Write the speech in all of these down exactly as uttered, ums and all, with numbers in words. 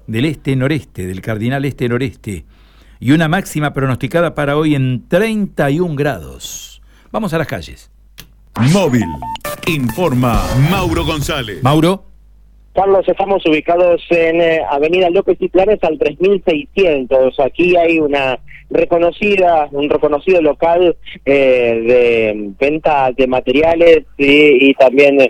del este-noreste, del cardinal este-noreste, y una máxima pronosticada para hoy en treinta y un grados. Vamos a las calles. Móvil. Informa Mauro González. Mauro. Carlos, estamos ubicados en eh, Avenida López y Planes al tres mil seiscientos. Aquí hay una reconocida, un reconocido local eh, de venta de materiales y, y también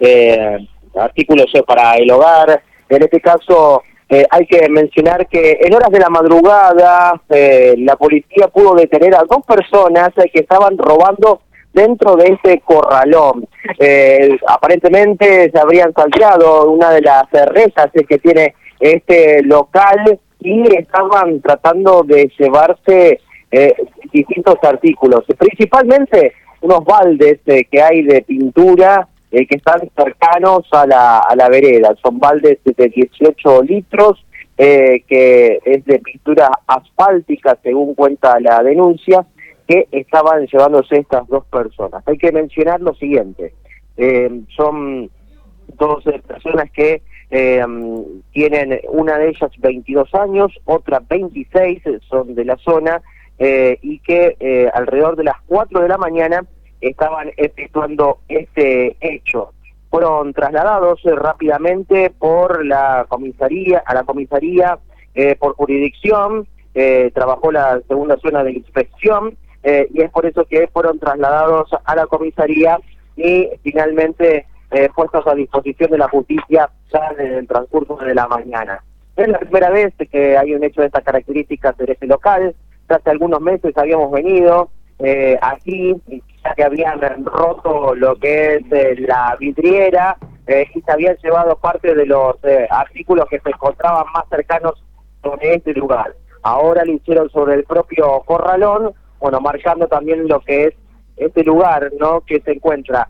eh, artículos para el hogar. En este caso, eh, hay que mencionar que en horas de la madrugada eh, la policía pudo detener a dos personas eh, que estaban robando dentro de este corralón. Eh, aparentemente se habrían salteado una de las rejas que tiene este local y estaban tratando de llevarse eh, distintos artículos, principalmente unos baldes eh, que hay de pintura eh, que están cercanos a la, a la vereda. Son baldes de dieciocho litros, eh, que es de pintura asfáltica, según cuenta la denuncia, que estaban llevándose estas dos personas. Hay que mencionar lo siguiente, eh, son dos eh, personas que eh, tienen, una de ellas veintidós años, otra veintiséis, son de la zona, eh, y que eh, alrededor de las cuatro de la mañana estaban efectuando este hecho. Fueron trasladados eh, rápidamente por la comisaría, a la comisaría eh, por jurisdicción, eh, trabajó la segunda zona de inspección, Eh, y es por eso que fueron trasladados a la comisaría y finalmente eh, puestos a disposición de la justicia ya en el transcurso de la mañana. Es la primera vez que hay un hecho de estas características en este local. Ya hace algunos meses habíamos venido eh, aquí, ya que habían roto lo que es eh, la vidriera eh, y se habían llevado parte de los eh, artículos que se encontraban más cercanos sobre este lugar. Ahora lo hicieron sobre el propio corralón, bueno, marcando también lo que es este lugar, ¿no?, que se encuentra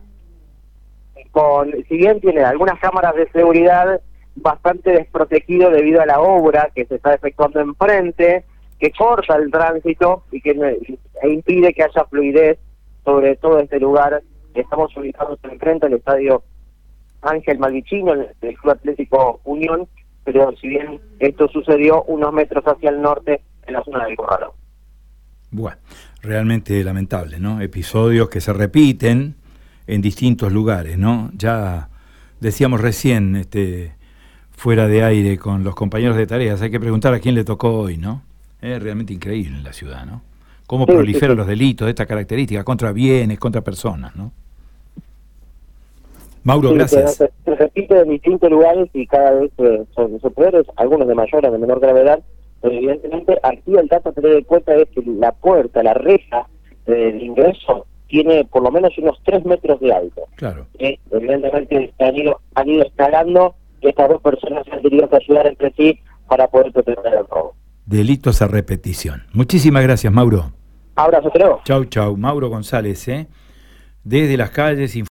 con, si bien tiene algunas cámaras de seguridad, bastante desprotegido debido a la obra que se está efectuando enfrente, que corta el tránsito y que e impide que haya fluidez sobre todo este lugar. Estamos ubicados enfrente del estadio Ángel Malvicino, del Club Atlético Unión, pero si bien esto sucedió unos metros hacia el norte, en la zona del Corralón. Bueno, realmente lamentable, ¿no? Episodios que se repiten en distintos lugares, ¿no? Ya decíamos recién, este, fuera de aire con los compañeros de tareas, hay que preguntar a quién le tocó hoy, ¿no? Es realmente increíble en la ciudad, ¿no? Cómo sí, proliferan sí, sí. los delitos de esta característica contra bienes, contra personas, ¿no? Mauro, sí, gracias. Se, se repite en distintos lugares y cada vez eh, son superiores, algunos de mayor o de menor gravedad. Pero evidentemente aquí el dato a tener en cuenta es que la puerta, la reja del ingreso tiene por lo menos unos tres metros de alto. Claro. Eh, evidentemente han ido, han ido escalando y estas dos personas han tenido que ayudar entre sí para poder proteger el robo. Delitos a repetición. Muchísimas gracias, Mauro. Abrazo, creo. Chau, chau. Mauro González, ¿eh? Desde las calles...